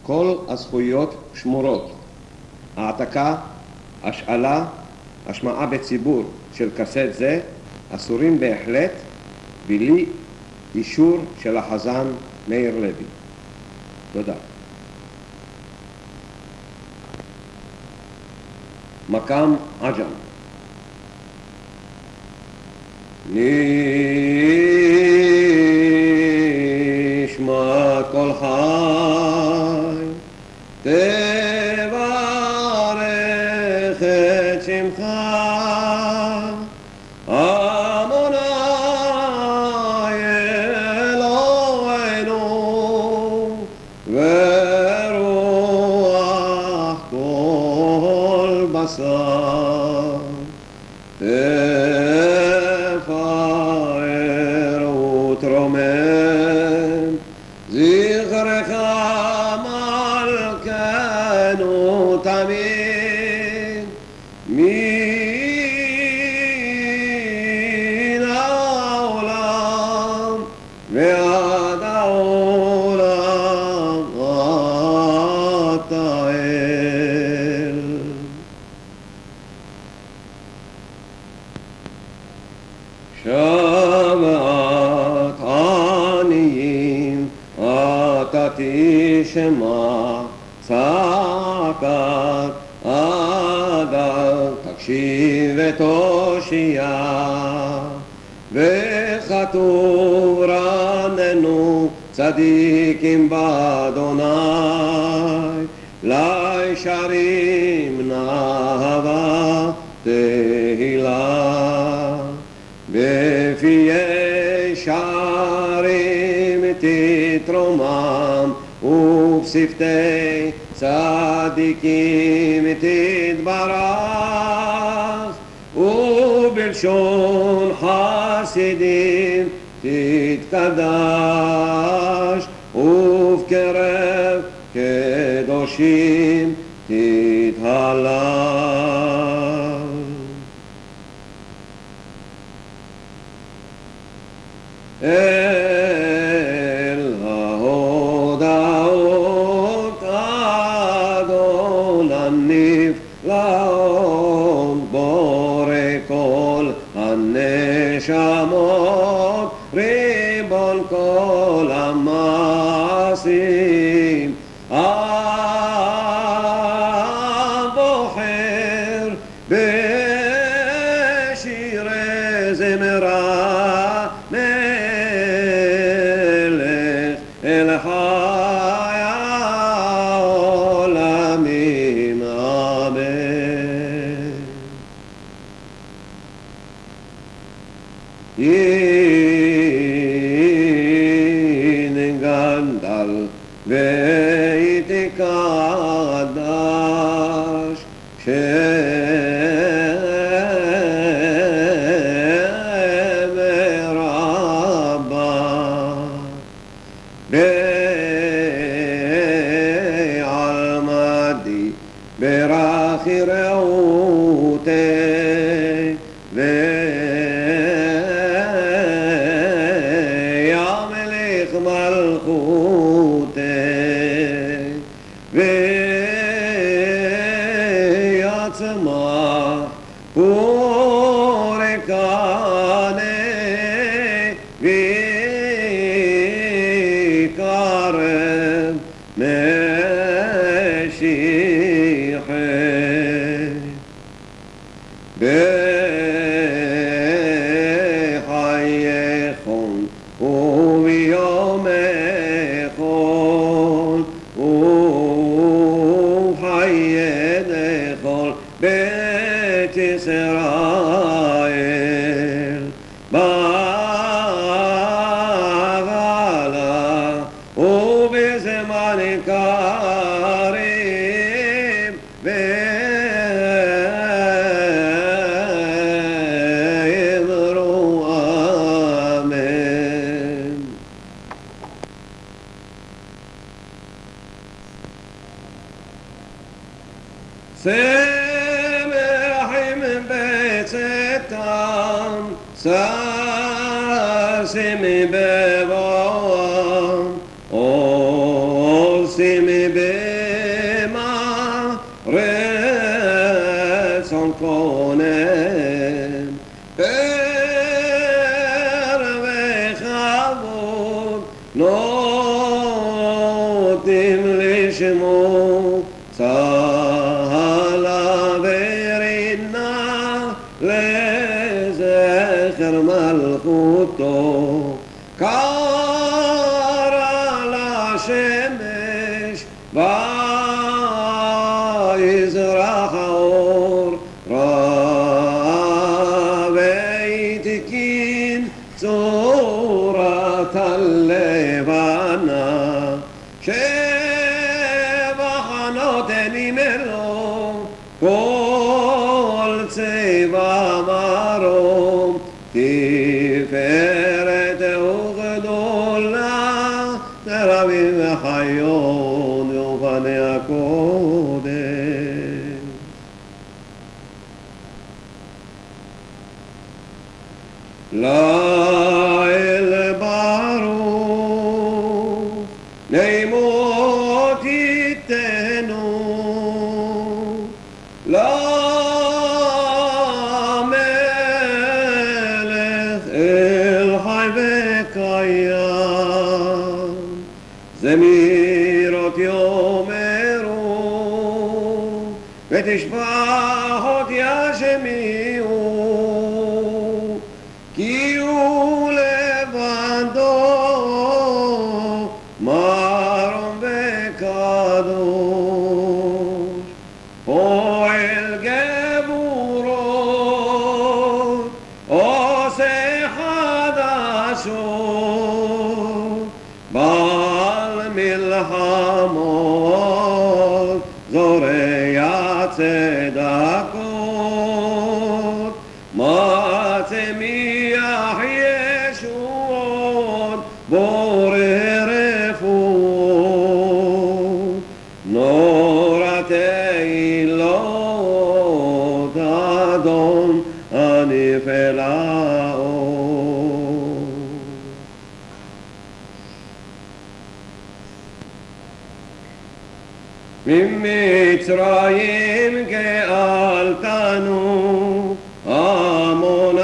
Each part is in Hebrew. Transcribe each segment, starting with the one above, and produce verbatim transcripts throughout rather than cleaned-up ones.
כל הזכויות שמורות. העתקה, השאלה, השמעה בציבור של קסט זה אסורים בהחלט בלי אישור של החזן מאיר לוי. תודה. מקאם עג'ם. נשמע כל חי תברך את שמך אדוני אלוהינו ורוח כל בשר תפאר ותרומם זכרך מלכנו תמיד מן העולם ועד העולם אתה אל. שבת עניים אתה תשמע צעקת אדם תקשיב ותושיע וכתוב רננו צדיקים באדוני לישרים נאווה תהילה בפיי שערים תתרומם ובשפתי צדיקים תתברך ובלשון חסידים תתקדש ובקרב קדושים תתהלל. אל ההודעות אדון הנפלאות בורא כל הנשמות ריבון כל המעשים הבוחר בשירי זמרה אל חי העולמים אמן. ינגדל ויתקדש שם רבה בעלמדי ברכי רעותי וימלך מלכותי ויצמח פורקני ויקרב משיחי בחייכון וביומכון ובחיי דכל בית ישראל בגלה ובזמן קריב וידברו אמן. שמחים בצאתם ששים בבואם עושים ב נוטים לשמו צהלה ורינה לזכר מלכותו קרא לשמש ויזרח האור ראה והתקין צורת הלבנה שבח נותנים אלו כל צבע מרום תפארת וגדולה תרבים וחיון ובני הקודש ליל ברוך נעימות ייתנו למלך אל חי וקיים זמירות יאמרו ותשבחות ישמיעו כי הוא לבדו מרום וקדוש פועל גבורות עושה חדשות בעל מלחמות זורע צדקות מצמיח ישועות בורא רפואות נורא תהילות אדון הנפלאות ממצרים גאלתנו עמוני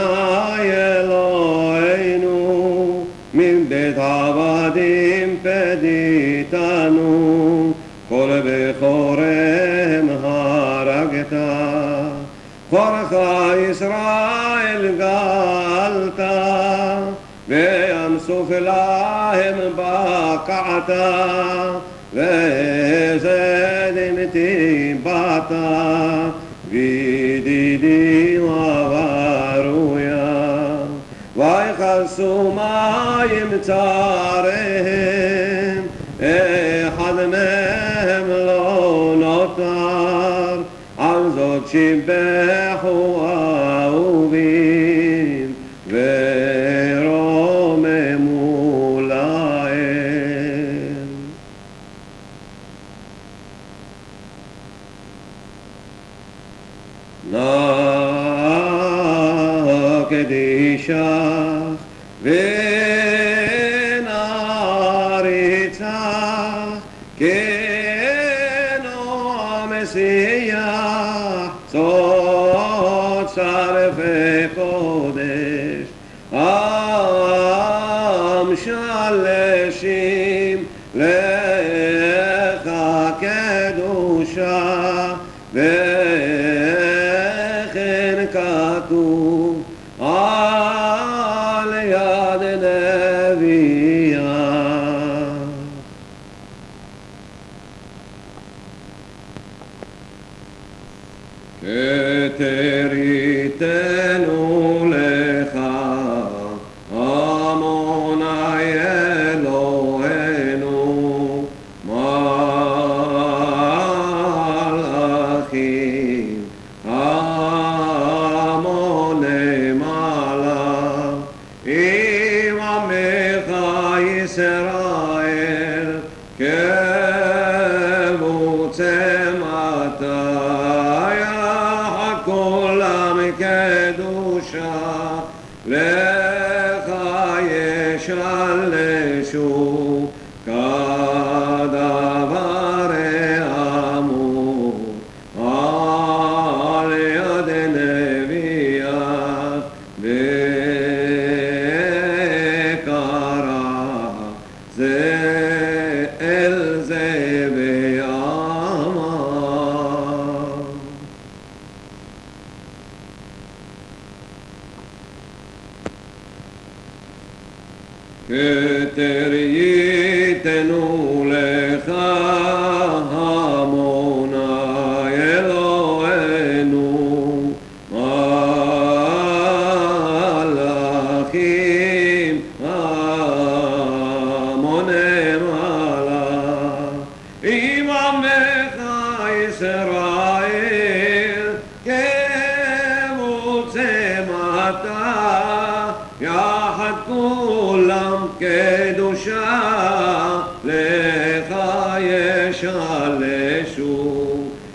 אלוהינו מבית עבדים פדיתנו כל בכורם הרגת חורך ישראל גאלת בים סוף להם בקעת וזדם טיבעת וידידי וברויה ויכסו מים צריהם אחד מהם לא נותר על זאת שיבחו אהובים ורוממו להם נא קדישך ונעריצך כנו המשיח צות שרפי קודש עם שלשים לך קדושה וכן כתוב על יד נביאה כתר ייתנו לך עמוני אלוהינו מלאכים עמוני מעלה עם עמך ישראל כבוצע מטה יחד כולם קדושה לך ישלשו כדברי אמור על יד נביאה וקרא זה אל זה עלינו לך המונה אלוהינו מלאכים המוני מעלה עם עמך ישראל כמוצא מטה יחד כולם קדושה לך ישלשו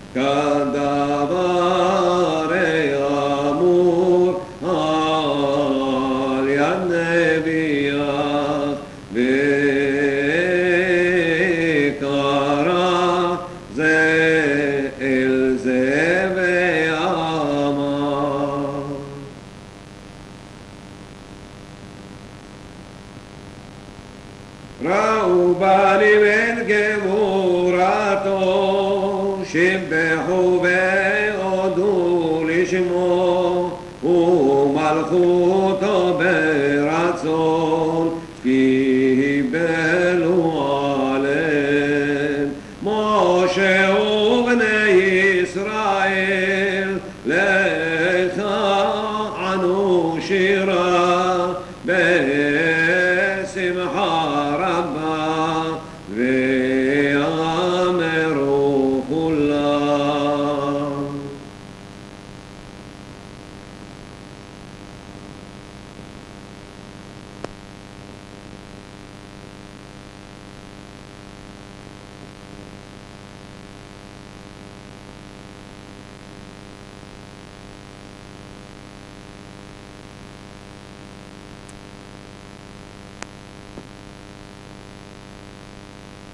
כדבר אמור על יד נביאך וקרא זה אל זה ואמר ראו בנים